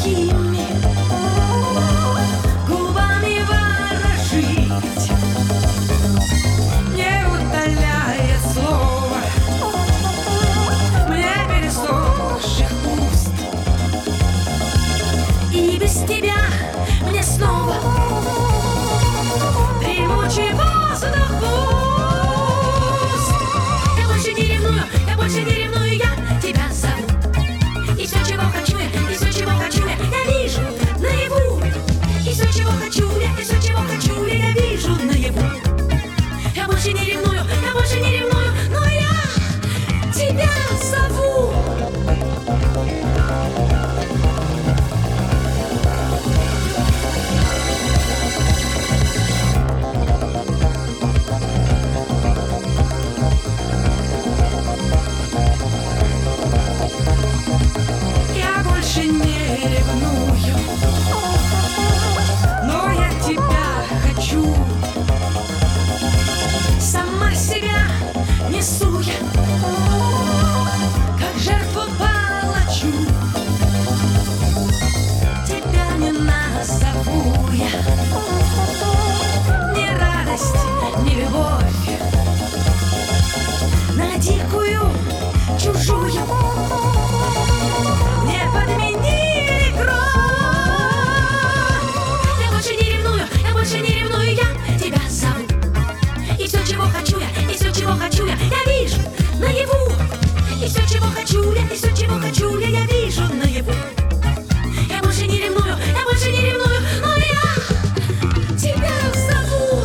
такими губами ворожить, не удаляя слова мне пересохших уст. И без тебя мне снова дремучий воздух пуст. Я больше не ревную, я больше не ревную, я тебя зову. И все, чего хочу я, и все, чего хочу я вижу наяву. И все, чего хочу я, и все, чего хочу я вижу наяву. Я больше не ревную, я больше не ревную, но я тебя зову. Я больше не ревную, но я тебя хочу. Сама себя несу я, как жертву палачу. Тебя не назову я ни радость, ни любовь, на дикую чужую не подменили кровь. Я больше не ревную, я больше не ревную, я тебя зову. И все, чего хочу я, и все, чего хочу я вижу наяву. И все, чего хочу я, и все, чего хочу я вижу наяву. Я больше не ревную, я больше не ревную, но я тебя зову.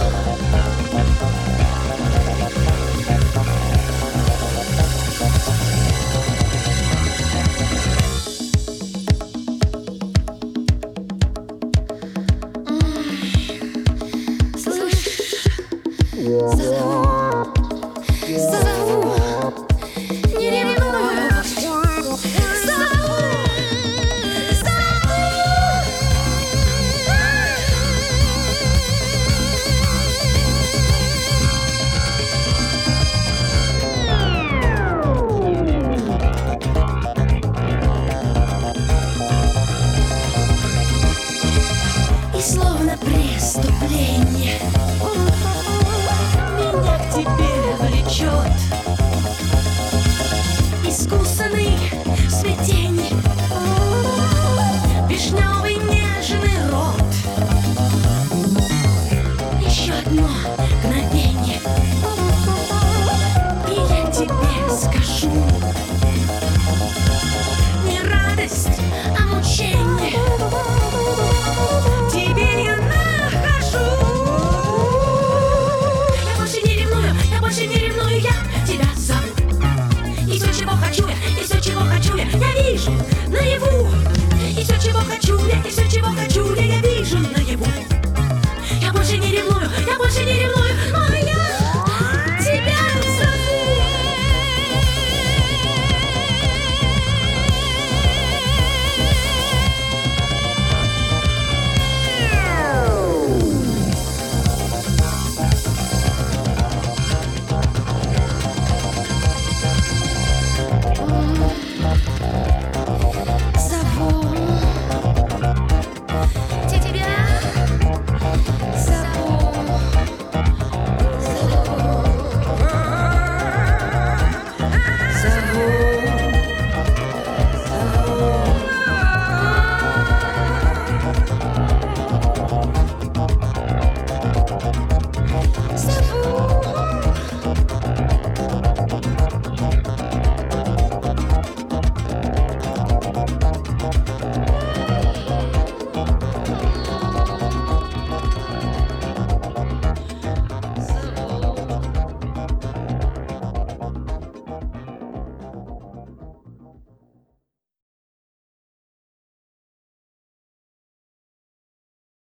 Слышь, зову.